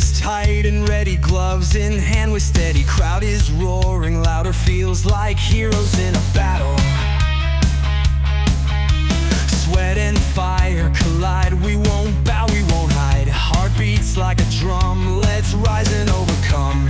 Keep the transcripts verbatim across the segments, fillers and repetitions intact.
is tight and ready, gloves in hand with steady. Crowd is roaring louder, feels like heroes in a battle. Sweat and fire collide, we won't bow, we won't hide. Heartbeats like a drum, let's rise and overcome.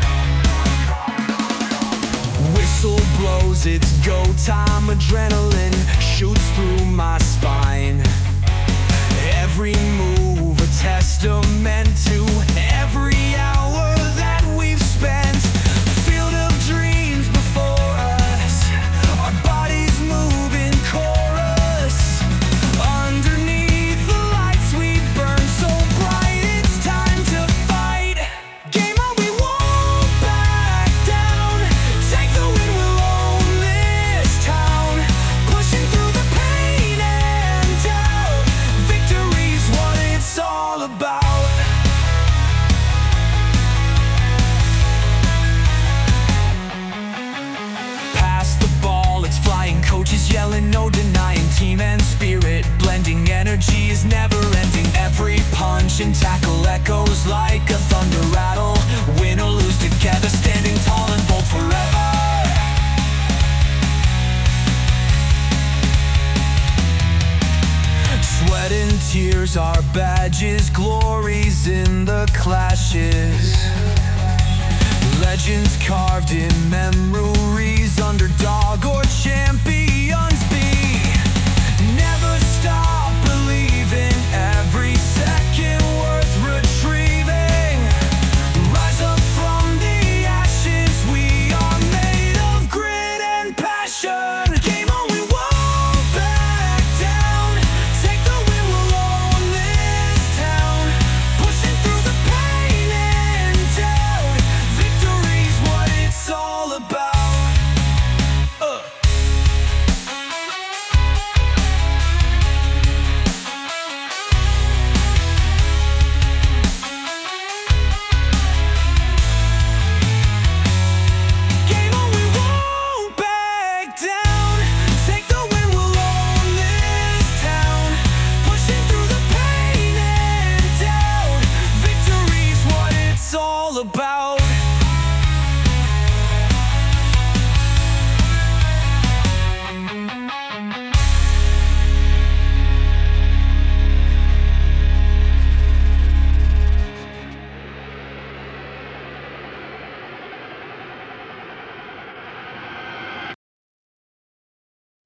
Whistle blows, it's go time, adrenaline shoots through my spine. Every move a testament to every hour that we've spent. Field of dreams before us, our bodies move in chorus. Underneath the lights we burn so bright, it's time to fight. Game on, we won't back down. Take the win, we'll own this town. Pushing through the pain and doubt, victory's what it's all about. Pass the ball, it's flying, coaches yelling, no denying. Team and spirit blending, energy is never ending. Every punch and tackle echoes like a thunder rattle. Win or lose together, standing tall and bold forever. Sweat and tears, our badges, glories in the clashes. Legends carved in memories, underdog or champions be. Never stop believing, every second worth retrieving. Rise up from the ashes, we are made of grit and passion. Game on, we won't back down. Take the win, we'll own this town. Pushing through the pain and doubt, victory's what it's all about. Uh. Game on, we won't back down. Take the win, we'll own this town. Pushing through the pain and doubt, victory's what it's all about.